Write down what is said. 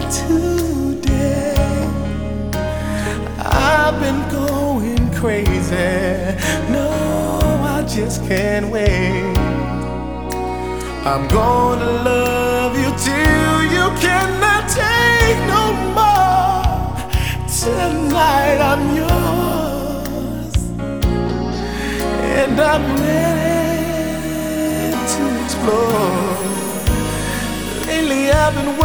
today. I've been going crazy. No, I just can't wait. I'm gonna love you till you cannot take no more. Tonight I'm yours, and I'm ready to explore. Lately I've been